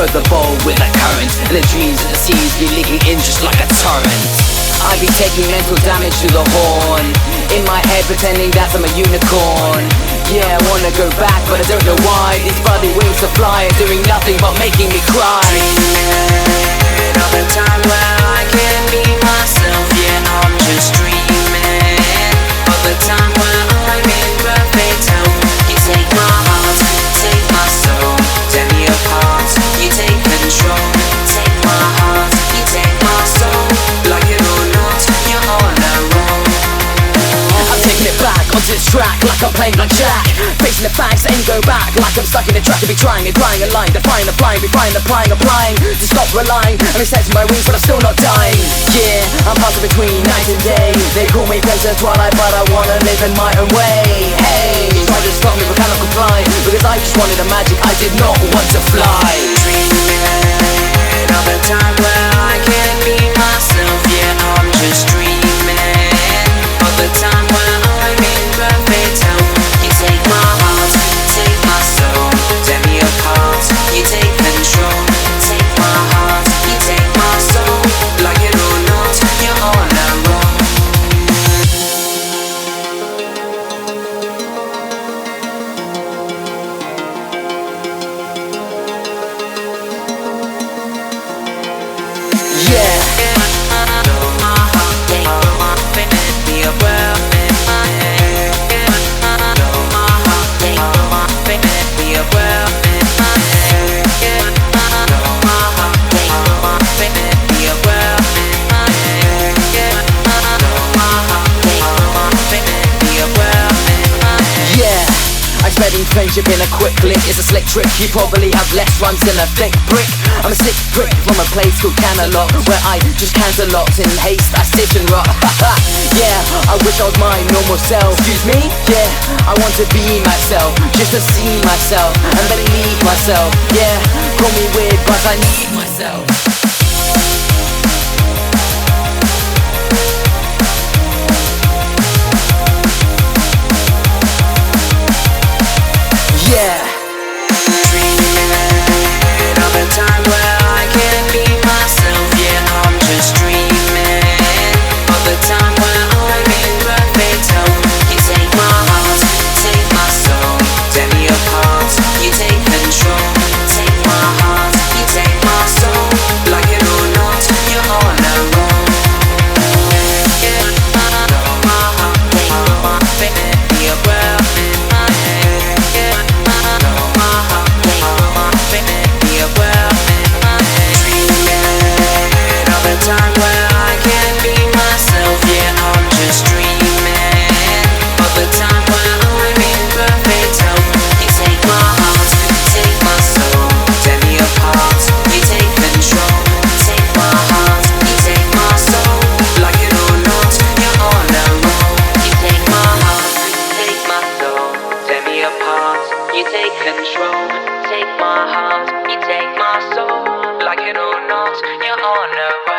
over the bowl with a current, and the dreams of the seas be leaking in just like a torrent. I be taking mental damage to the horn, in my head pretending that I'm a unicorn. Yeah, I wanna go back, but I don't know why. These bloody wings are flying, doing nothing but making me cry. Dreaming of a time where I can be myself. Yeah, I'm just dreaming of the time where I'm in perfect health. You take my heart, take my soul, tear me apart. You take control, take my heart, you take my soul. Like it or not, you're on a roll. I'm taking it back onto this track like I'm playing blackjack. Facing the facts, ain't go back like I'm stuck in the track. I be trying and trying a line, defying, applying, refining, applying to stop relying. I'm extending my wings, but I'm still not dying. Yeah, I'm passing between night and day. They call me Princess Twilight, but I wanna live in my own way. Hey, try to stop me but cannot comply, because I just wanted the magic, I did not want to fly. Dreaming of a time where I can be myself. Yeah, I'm just dreaming of the time where I'm in perfect health. You take my heart, take my soul, tear me apart. You take control, take my heart, you take my soul. Like it or not, you're on a roll. Yeah. Spreading friendship in a quick lick is a slick trick. You probably have less runs than a thick brick. I'm a sick prick from a place called Canterlot, where I just canter lots in haste, I sit and rot. Yeah, I wish I was my normal self. Excuse me? Yeah, I want to be myself, just to see myself and believe myself. Yeah, call me weird but I need myself. Yeah. Dreaming of a time where I can be myself. Yeah, I'm just dreaming of the time where I'm in perfect health. You take my heart, take my soul, tear me apart. You take control, take my heart, you take my soul. Like it or not, you're on a roll. Yeah, my heart, take my faith, be a world in my head. Time where I can be myself. Yeah, I'm just dreaming of the time where I'm in perfect health. You take my heart, take my soul, tear me apart. You take control, take my heart, you take my soul. Like it or not, you're on a roll. You take my heart, take my soul, tear me apart. You take control, take my heart, you take my soul. Like it or not, you're on a roll.